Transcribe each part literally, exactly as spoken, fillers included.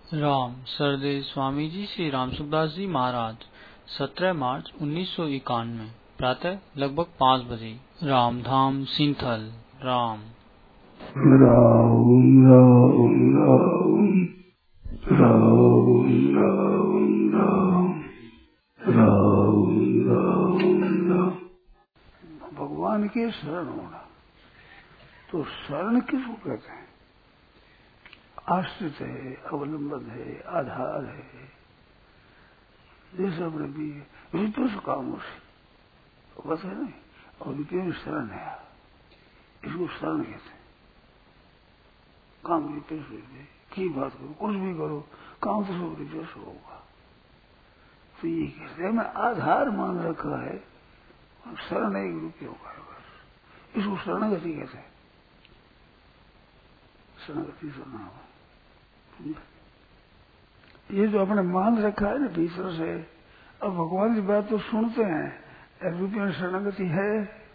राम सरदेव स्वामी जी श्री राम सुखदास जी महाराज सत्रह मार्च उन्नीस सौ इक्यानवे प्रातः लगभग पाँच बजे रामधाम सिंथल। राम राम राम राम राम राम राम राम राम। भगवान के शरण होना, तो शरण किसको कहते हैं? आश्रित है, अवलंबन है, आधार है। जैसे अपने भी रुपये से काम हो से बस है नहीं, और रुपये में शरण है, इसको शरण कहते हैं। काम रुपये से की बात करो, कुछ भी करो, काम तो सब रुपये से होगा। तो ये कहते हैं मैं आधार मान रखा है, शरण एक रुपये होगा बस, इसको शरणागति कहते हैं। शरणागति शरण, ये जो अपने मान रखा है ना भीतर से, अब भगवान की बात तो सुनते हैं, रुपये में शरणागति है,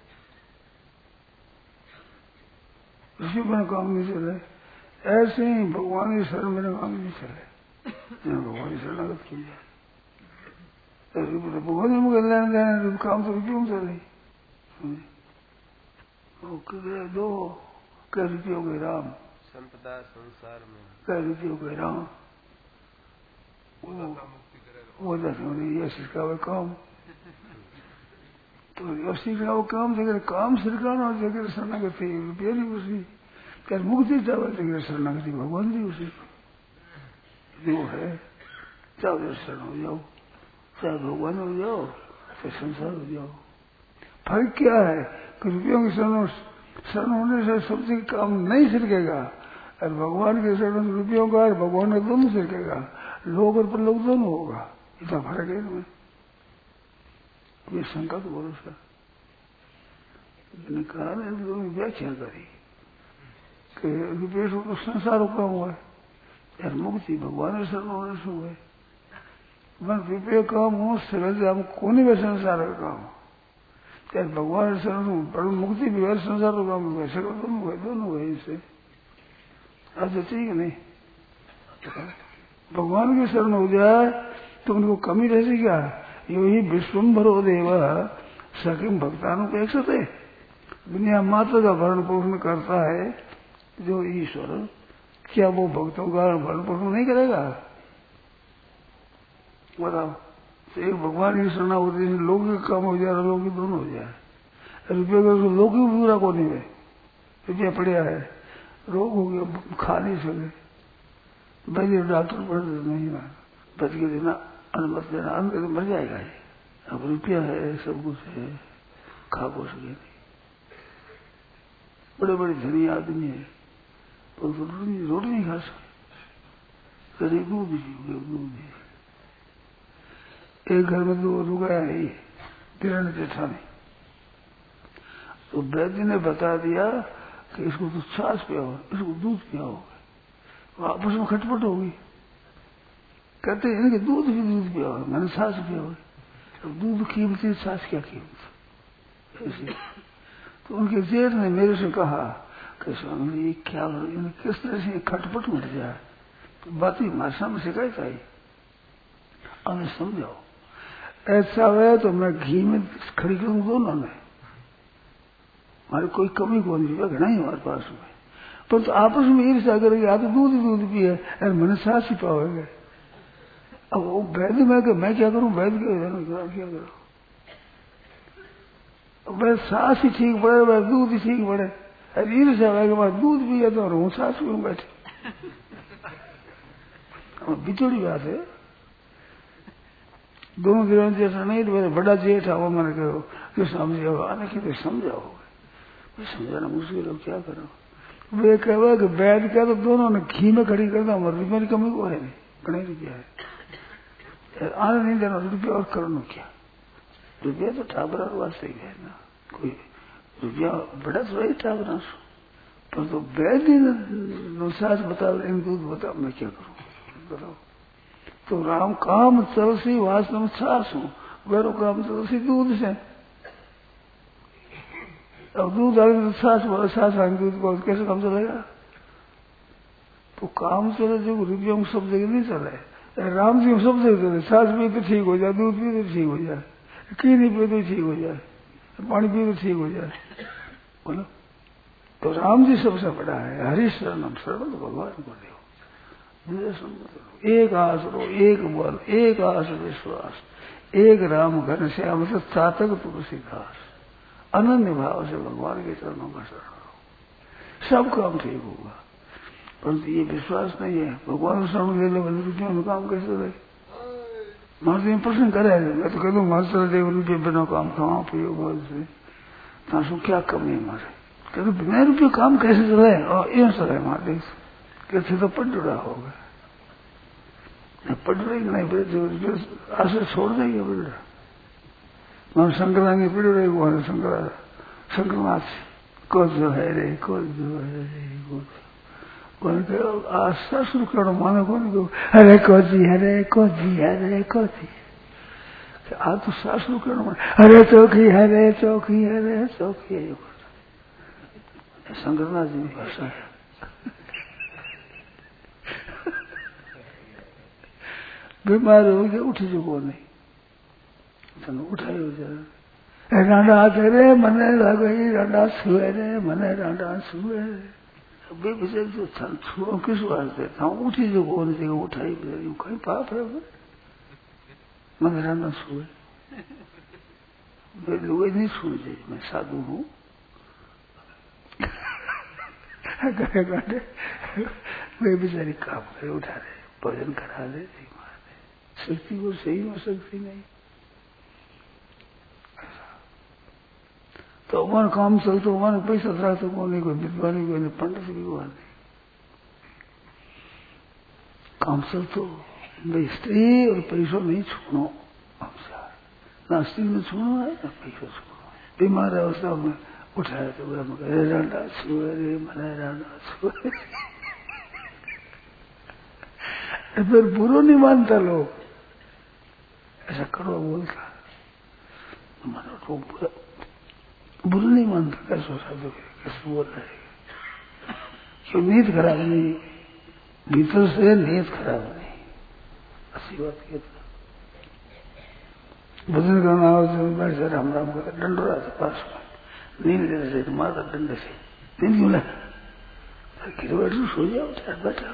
इसी पर काम नहीं चले। ऐसे ही भगवान की शरण में काम नहीं चले, भगवान की शरणागत की जाए। रुपये तो भगवान में कल्याण देना, काम तो रुपये में चले। दो कै रुपये हो गए राम, संपदा संसार में कै रुपये हो गए राम, वो नहीं यश का वो काम, तो यश का वो काम जगह काम सरकार और जगह शरणागति रुपये नहीं उसी क्या मुक्ति चावल जगह शरणागति भगवान जी उसी जो है। चाहे शरण हो जाओ, चाहे भगवान हो जाओ, चाहे संसार हो जाओ, फर्क क्या है कि रुपयों की शरण शरण होने से सबसे काम नहीं सिरकेगा, और भगवान के शरण रुपयों का और भगवान का दोनों सिरकेगा, लोग और पर लोग दोनों होगा। इतना फर्क है इनमें, ये शंका तो भरोसा मैंने कहा ना, दोनों व्याख्या करी कि रुपये से तो संसार का हुआ है, यार मुक्ति भगवान के शरण होने से हुआ है। मन रुपये काम हो सहज हम कोने में संसार का काम हो, यार भगवान के शरण पर मुक्ति भी है, संसार का काम वैसे दोनों हुए, दोनों हुए इससे आज ठीक नहीं। भगवान की शरण हो जाए तो उनको कमी रहती क्या? यो ही विश्वम्भरो देव सखिम भक्तानुपेक्षते, दुनिया मात्र का भरण पोषण करता है जो ईश्वर, क्या वो भक्तों का भरण पोषण नहीं करेगा? बताओ। तो एक भगवान की शरण होती है, लोग के काम हो जाए, लोग की दोनों हो जाए। रुपये का लोग ही पूरा को नहीं है, रुपया पड़ा है, रोग हो गया, खा नहीं सके, भाई डॉक्टर पढ़ नहीं ना, बच के देना, अनुमति देना, अंत तो मर जाएगा ये। अब रुपया है, सब कुछ है, खा को सके नहीं। बड़े बड़े धनी आदमी है, तो रोटी रोटी नहीं खा सकते, कभी दूध ही दूध ही। एक घर में दो रुकाया है, किरण जेठानी, तो वैद्य ने बता दिया कि इसको तो छाछ पियाओ, इसको दूध पियाओ, आपस में खटपट होगी। कहते हैं कि दूध भी दूध पियाओ, मैंने छाछ पियाओ, अब दूध कीमती, छाछ क्या कीमत ऐसी। तो उनके जेठ ने मेरे से कहा कि स्वामी जी क्या किस तरह से खटपट मिट जाए, तो बात ही भाषा में शिकायत आई, हमें समझाओ। ऐसा है तो मैं घी में खड़ी करूं दोनों में, हमारी कोई कमी को नहीं घना ही हमारे पास में, पर तो आपस में ईर्ष्या करेगी, आप तो दूध ही दूध पिए, अरे मैंने सांस ही पाओगे। अब वो वैद्य में कि मैं क्या करूं, वैद्य क्या क्या करूं, मैं सांस ही ठीक पड़े, मैं दूध ही ठीक पड़े, अरे ईर्ष्या है कि मैं दूध पिए तो हूँ सांस पीऊँ बैठे, बिचड़ी बात है। दोनों दिनों जैसा नहीं, तो मेरे बड़ा जेठ आओ, मैंने कहो कि समझाओ, आने की तो समझाओ, समझाना मुश्किल हो, क्या करो। वे कहे कि वैद्य क्या, तो दोनों ने घी में खड़ी करना, रुपये की कमी को है नहीं, कहीं रुपया है, आने नहीं देना रुपया, और करना क्या, रुपया तो ठाबरा वास्ते ही है ना, कोई रुपया बड़ा तो वही ठाबरा, पर तो वैद्य सास बता, इन दूध बता, मैं क्या करूं बताओ। तो राम काम चलसी वास्तव में छाछ हूं, गैरो काम चलसी दूध से, अब दूध आगे तो छाछ बोला, छाछ आगे दूध को कैसे काम चलेगा? तो काम चले जो रुपये में सब जगह नहीं चले, राम जी सब जगह चले। सांस पी तो ठीक हो जाए, दूध पी तो ठीक हो जाए, चीनी पी तो ठीक हो जाए, पानी पी तो ठीक हो जाए। बोलो तो राम जी सबसे बड़ा है। हरि शरणम शरण तो भगवान को ले, एक आसरो एक बल एक आस विश्वास, एक राम घन श्याम से चातक तुलसी दास। अनन्य भाव से भगवान के चरणों का शरण लो, सब काम ठीक होगा। परंतु ये विश्वास नहीं है, भगवान शरण ले लो रुपये में काम कैसे रहे। मारते प्रश्न करे, मैं तो कह दू मार चल दे रुपये बिना काम खाओ पियो बोल से तासु क्या कमी है मारे। कहते बिना रुपये काम कैसे चले, और ये चले मारे कैसे तो पट जुड़ा होगा। पट रही नहीं आशा छोड़ देंगे बिगड़ा। वहां शंकरांगे पिड़ रहे, वहां शंकरा शंकरनाथ को जो है रे को जो है रे को आशा शुरू करो मानो कौन को हरे को जी हरे को जी हरे को जी। आ तो सासु करो हरे चौकी हरे चौकी हरे चौकी। शंकरनाथ जी की भाषा है। बीमार हो गया उठी जो को नहीं तने उठायो जरा रांडा करे मने लगे रांडा छुए रे मने रांडा छुए बे बिसे जो छन छुओ किस वास्ते था उठी जो को नहीं उठाई यूं कहीं पाप है मने रांडा छुए बे लोग नहीं छुए जे मैं साधु हूं गए गए वे बेचारी काम करे उठा रहे भजन करा दे शक्ति को सही में शक्ति नहीं। तो हमारा काम चलते हमारे पैसा था तो कोई कोई विद्वानी कोई नहीं पंडित भी हुआ नहीं। काम चलते भाई स्त्री और पैसों नहीं छूनो, ना स्त्री में छूनो है ना पैसों छूनो है। बीमार अवस्था में उठाया तो वह रांडा छुए रे मने रांडा छुए। फिर बुरो नहीं मानता लोग, ऐसा करो बोलता मानो तो बुरा बुरा नहीं मानता। कैसे सोचा तो कैसे बोल रहे क्यों नीयत खराब नहीं, भीतर से नीयत खराब नहीं। अच्छी बात ये था भजन करना हो तो बैठ से राम राम कर दंड रहा था पास में नींद लेने से माता दंड से नींद क्यों ना किसी बैठ सो जाओ चार बैठा।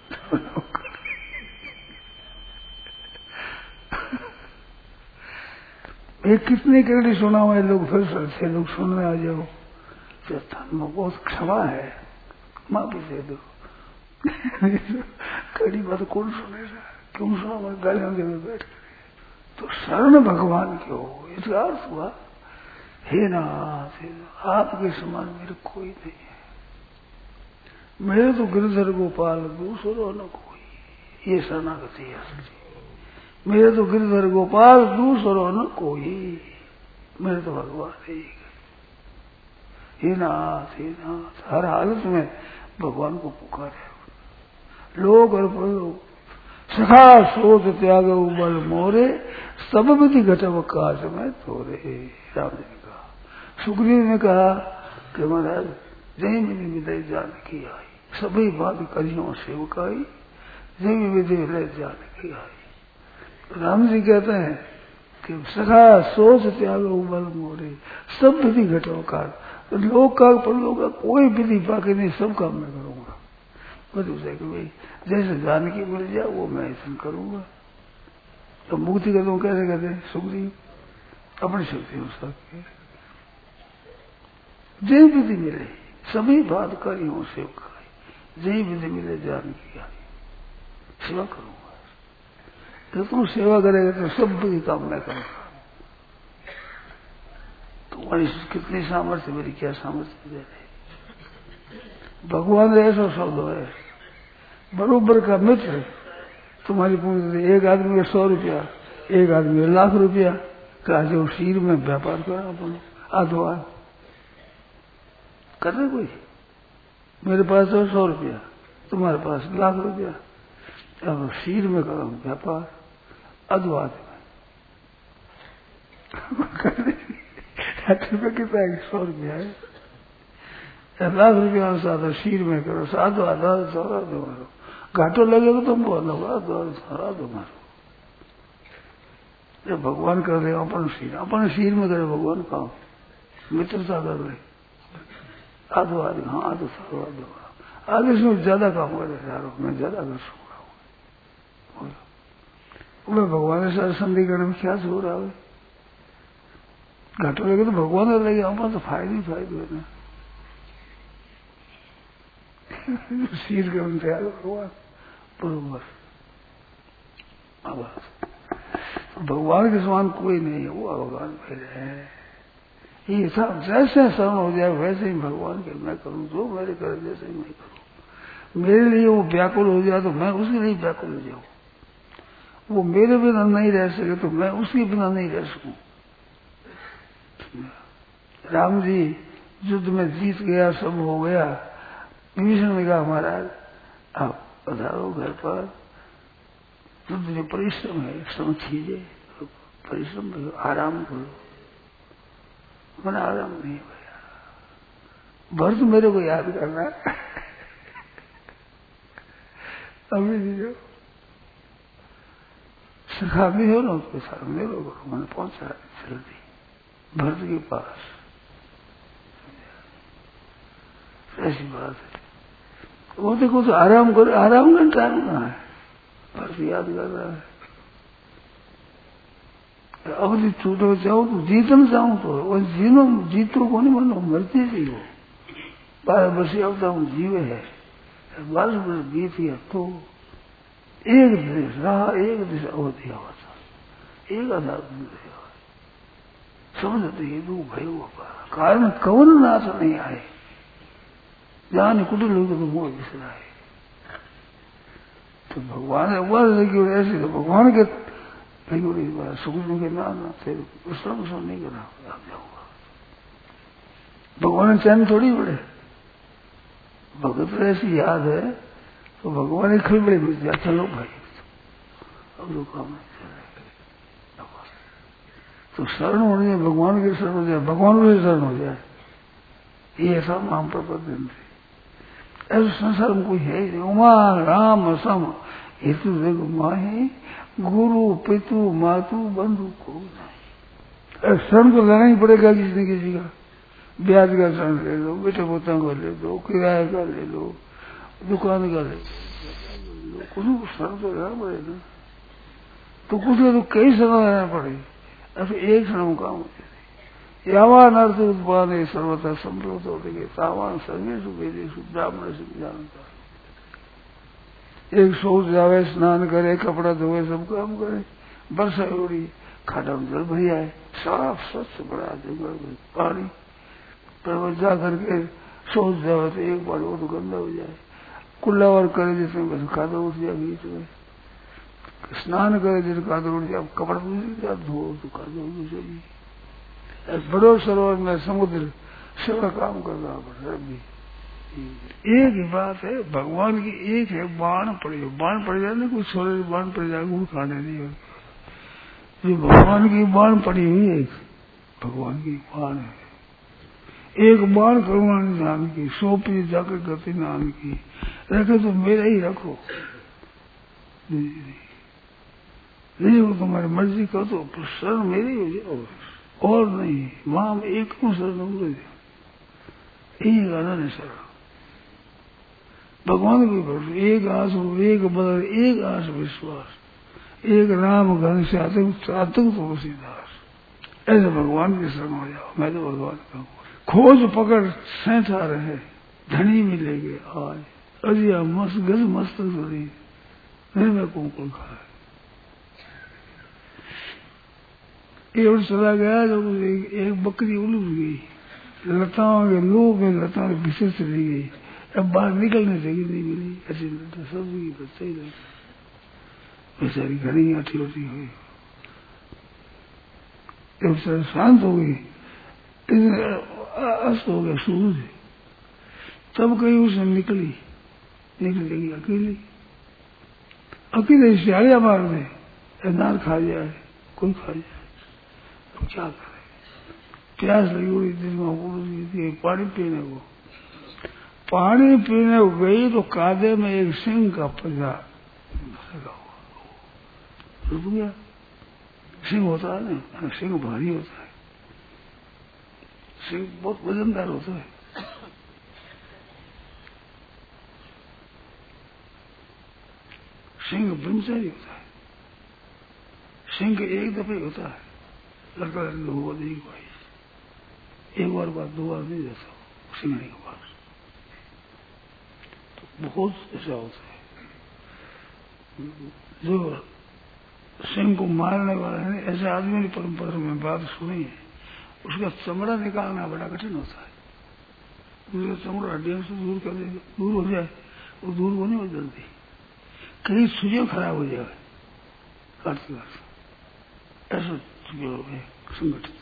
एक कितने कड़ी सुना हुआ है लोग फिर से लोग सुनने आ जाओ तो बहुत क्षमा है माफी दे दो। कड़ी बात कौन सुनेगा, क्यों सुना मैं गालियों के बैठ कर। तो शरण भगवान की हो इसका अर्थ हुआ हे नाथ आपके समान मेरे कोई नहीं है, मेरे तो गिरधर गोपाल दूसरो न कोई। ये शरणागति है असली। मेरे तो गिरधर गोपाल दूसरो न कोई, मेरे तो भगवान एक। हे नाथ हे नाथ हर हालत में भगवान को पुकारे। लोग और प्रयोग सखा शोध त्याग उबल मोरे सब विधि घटव काज में तोरे। राम जी ने कहा, सुग्रीव ने कहा कि महाराज जय मिली विदय जानकी आई, सभी बात करियों सेवकाई जय विधि विदय जानकी आई। राम जी कहते हैं कि सखा सोच त्याग उबल मोरे सब विधि घटो काज। तो लोग का प्रयोग का कोई विधि बाकी नहीं, सब काम मैं करूंगा। बस उसे कि भाई जैसे जानकी मिल जाए वो मैं ऐसा करूंगा। तो मुक्ति कहते कैसे कहते हैं सुग्रीव अपनी शक्ति अनुसार जय विधि मिले सभी बात करी हूं सेवका, जय विधि मिले जानकी आई सेवा करूंगा। तो तुम सेवा करेगा तो सब की काम मैं करूंगा। तुम्हारी कितनी सामर्थ्य मेरी क्या सामर्थ्य दे रहे। भगवान ऐसा शब्द है बरोबर का मित्र तुम्हारी पूरी। एक आदमी का सौ रुपया एक आदमी का लाख रुपया जो शीर में व्यापार करना अपन आधो करना कोई। मेरे पास तो सौ रुपया तुम्हारे पास लाख रुपया, अब शीर में करो व्यापार अधवाद में। साठ रुपये कितना है, सौ रुपया है। लाख रुपया सादा शीर में करो साधो आधा सौरा दो मारो घाटो लगेगा तो बोलो दो सौरा दो मारो जब भगवान कर रहे अपन शीर अपन शीर में करे भगवान काम मित्रता कर रहे आधो आधे हाँ आधो सौरा दो आगे से ज्यादा काम करे यारो मैं ज्यादा कर सकूंगा मैं भगवान के साथ संधि करने में क्या हो रहा है घाटो लगे तो भगवान लगे अपन तो फायदे ही फायदे है ना शीर के उनसे आगे भगवान बरोबर भगवान के समान कोई नहीं है वो भगवान मेरे है ये सब जैसे शरण हो जाए वैसे ही भगवान के मैं करूं जो मेरे करे जैसे ही मैं करूं मेरे लिए वो व्याकुल हो जाए तो मैं उसके लिए व्याकुल हो जाऊं वो मेरे बिना नहीं रह सके तो मैं उसके बिना नहीं रह सकूं राम जी युद्ध में जीत गया सब हो गया विभीषण ने कहा महाराज आप पधारो घर पर युद्ध जो परिश्रम है श्रम कीजिए परिश्रम करो आराम करो मैंने आराम नहीं भैया भरत मेरे को याद करना अभी जो सखा भी हो ना उसके साथ मेरे को मैंने पहुंचा जल्दी भरत के पास ऐसी बात है वो देखो तो आराम करो आराम का टाइम कहाँ है भरत याद कर रहा है अब जी छूटो जाओ तो जीतन जाऊं तो वो जीनो जीतो को नहीं मानो मरते जी हो बारह वर्ष अब हूँ जीवे है बारह वर्ष बीत गया तो एक देश रहा एक देश अवधि आवाज एक आधार समझते ही दू भय कारण कवन नाश नहीं आए जान कुटुल लोग तो मोह बिसराए तो भगवान वह लगी ऐसी तो भगवान के सुखदेव के नाम फिर श्रम श्रम नहीं करना जाऊंगा भगवान चैन थोड़ी बड़े भगत ऐसी याद है तो भगवान ने खिलबड़े मिल दिया चलो भाई अब जो काम नहीं तो शरण होने जाए भगवान के शरण हो जाए भगवान के शरण हो जाए ये ऐसा नाम पर दिन थे ऐसे संसार में कोई है ही नहीं उमा राम सम हेतु देखो माही गुरु पितु मातु बंधु को नहीं शरण को लेना ही पड़ेगा किसी न किसी का ब्याज का शरण ले लो बेटे पोता का ले लो किराए का ले लो दुकान का ले लो कुछ शरण तो लेना पड़ेगा तो कुछ तो कई शरण लेना पड़ेगा ऐसे एक क्षण काम होते यावान अर्थ उत्पाद सर्वथा संप्रोत हो गए तावान सर्वेशु वेदेशु ब्राह्मण से जानता एक सोच जावे स्नान करे कपड़ा धोए सब काम करे वर्षा उड़ी खाटा में जल भरी आए साफ स्वच्छ बड़ा जंगल में पानी पर्वत जा करके सोच जावे तो एक बार वो तो गंदा हो जाए कुल्लावर करे जिसमें बस खादा उठ जाए बीच में स्नान करे जिस कादर उठ जाए कपड़ा धो तो कादर उठ जाएगी बड़ो सरोवर में समुद्र सेवा काम करना पड़ता है एक ही बात है भगवान की एक है बाण पड़े बाण पड़ जाए ना कोई छोरे बाण पड़ जाए गुड़ खाने नहीं हो जो भगवान की बाण पड़ी हुई है भगवान की बाण है एक बाण करुणा निधान की सोपी जाकर गति नाम की रखे तो मेरा ही रखो नहीं वो तुम्हारी मर्जी कर दो शरण मेरी हो जाओ और नहीं माम एक शरण एक आनंद शरण भगवान की भरोसे एक आस एक बदल एक आस विश्वास एक राम घन से आतंक आतंक तो सीधास ऐसे भगवान की शरण हो जाओ मैं तो भगवान का हूँ खोज पकड़ सैंता रहे धनी मिलेंगे आज अजिया मस्त गज मस्त धरी निर्मय कुंकुल खाए एक चला गया जब एक, एक बकरी उलझ गई लताओं के लोग में लताओं के पीछे चली गई अब बाहर निकलने जगह नहीं मिली ऐसी लता सब की बच्चा ही रहता बेचारी घनी आठी उठी हुई एक शांत हो गई अस्त हो गया सूरज तब कहीं उसने निकली निकलेगी अकेली अकेले सियाड़िया मार दे नार खा जाए कोई खा जाए तो क्या करे प्यास लगी उड़ी दिल में पानी पीने को पानी पीने गई तो कादे में एक सिंह का पंजा लगा हुआ, रुक गया। सिंह होता है ना, सिंह भारी होता है, सिंह बहुत वजनदार होता है। सिंह ब्रह्मचारी होता है, सिंह एक दफे होता है, लड़का लड़की हुआ नहीं भाई, एक बार बात दो बार नहीं जाता सिंह के पास। तो बहुत ऐसा होता है जो सिंह को मारने वाला है, ऐसे आदमी की परंपरा में बात सुनी है, उसका चमड़ा निकालना बड़ा कठिन होता है। उसका चमड़ा हड्डियों से दूर कर दे, दूर हो जाए, वो दूर होने में जल्दी कहीं सूर्य खराब हो जाए काटते काटते, ऐसा संगठित।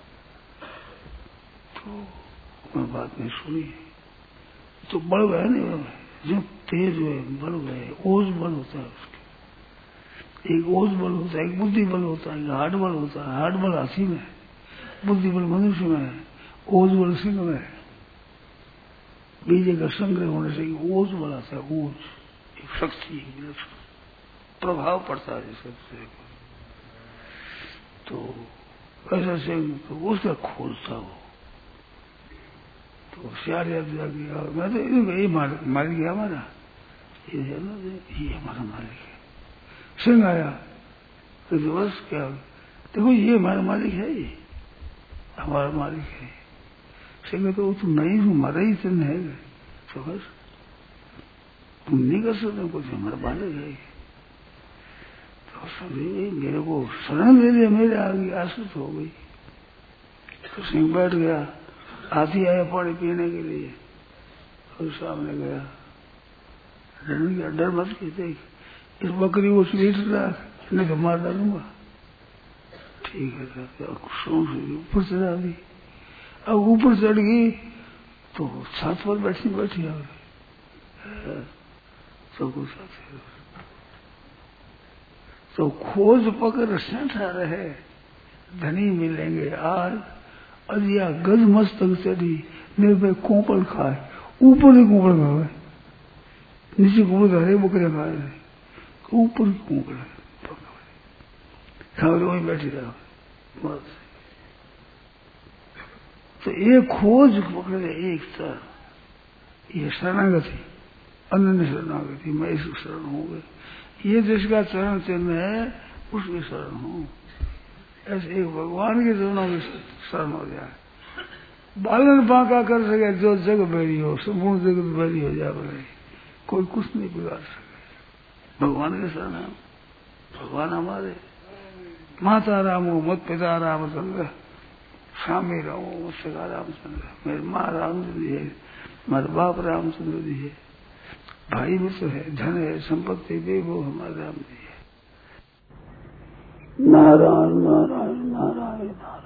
तो मैं बात नहीं सुनी है। तो बल है नहीं, जो तेज है बल है, ओज बल होता है उसके, एक ओज बल होता है, एक बुद्धि बल होता है, एक हार्ड बल होता है। हार्ड बल हाथी में है, बुद्धि बल मनुष्य में है, ओज बल सिंह में है। बीजे का संग्रह होने से ओज बल आता है, ओज एक शक्ति प्रभाव पड़ता है सबसे। तो ऐसा सिंह तो उसका खोज था वो। तो होशियार गया, मैं तो यही मार मार गया हमारा, ये है ना, ये हमारा मालिक है। सिंह आया तो बस क्या, देखो ये हमारा मालिक है, ये हमारा मालिक है। सिंह तो तुम नहीं हूँ, हमारा ही सिंह है, तो बस तुम नहीं कर सकते कुछ, हमारा मालिक है। तो समझे मेरे को शरण दे दिया, मेरे आगे आश्रित हो गई। तो सिंह बैठ गया, हाथी आया पानी पीने के लिए, और सामने गया, डर गया, डर मत के देख इस बकरी को स्वीट रख, नहीं तो मार डालूंगा। ठीक है, ऊपर चढ़ा दी। अब ऊपर चढ़ गई तो छत पर बैठी बैठी आ गई, सबको साथ। तो खोज पकड़ सेंठा रहे, धनी मिलेंगे आज, अजिया गज मस्तक चढ़ी, मेरे पे कोपल खाए, ऊपर ही कोपल खाए, नीचे कोपल खा रहे, बकरे खा रहे, ऊपर ही कोपल खा रहे, वही बैठी रहा बस। तो एक खोज पकड़े एक सर, ये शरणागति, अनन्य शरणागति, मैं इस शरण हो गए, ये जिसका चरण चिन्ह है उसकी शरण हूं। ऐसे एक भगवान के चरणों की शरण हो जाए, बालन बांका कर सके, जो जग बैरी हो, संपूर्ण जगत बैरी हो जाए, बोले कोई कुछ नहीं बिगाड़ सके। भगवान के शरण है, भगवान हमारे माता राम हो, मत पिता रामचंद्र, स्वामी राम मत सका रामचंद्र, मेरी माँ रामचंद्र जी है, मेरे बाप रामचंद्र जी है, भाई भी तो है, धन है, संपत्ति भी वो हमारे राम जी है। नारायण नारायण नारायण।